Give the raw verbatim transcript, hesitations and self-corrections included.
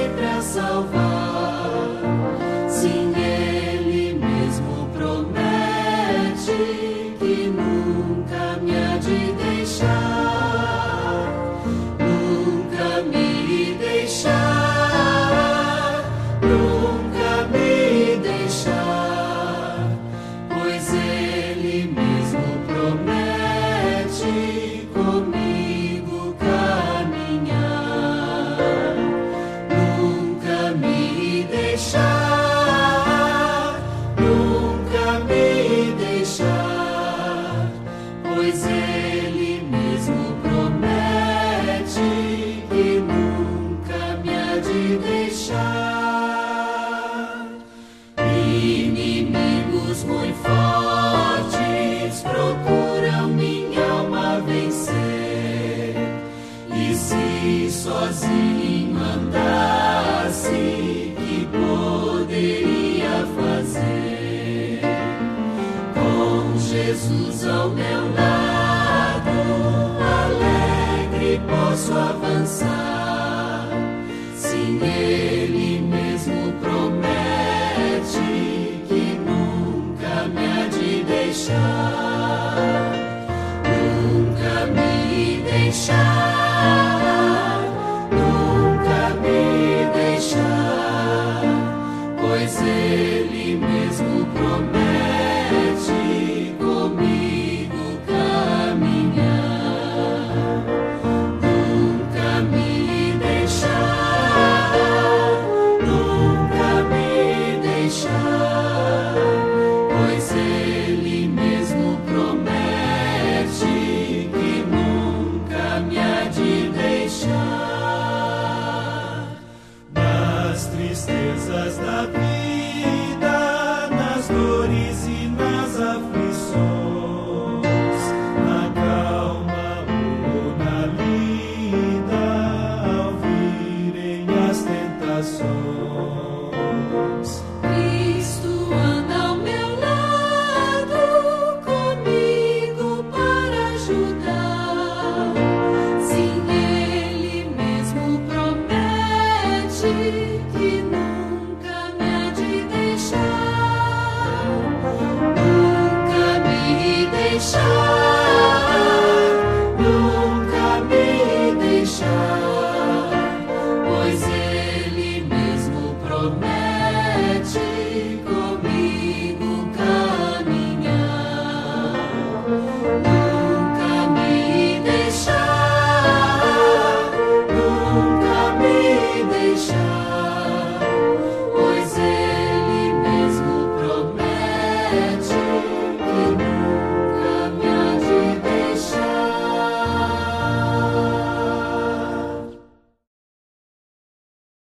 sempre a salvar. Sim, Ele mesmo promete que nunca me há de deixar, nunca me deixar, nunca me deixar, pois Ele mesmo promete comigo caminhar, nunca me deixar, nunca me deixar, pois Ele mesmo promete que nunca me há de deixar. Inimigos muito fortes procuram minha alma vencer, e se sozinho andasse, que poderia fazer? Com Jesus ao meu lado, alegre posso avançar. Sim, Ele mesmo promete que nunca me há de deixar, nunca me deixar, nunca me deixar, pois Ele mesmo promete comigo caminhar, nunca me deixar, nunca me deixar, pois Ele mesmo promete que nunca me há de deixar. Nas tristezas da vida, nas dores e nas aflições, na calma ou na lida, ao virem as tentações, Cristo anda ao meu lado, comigo para ajudar. Sim, Ele mesmo promete que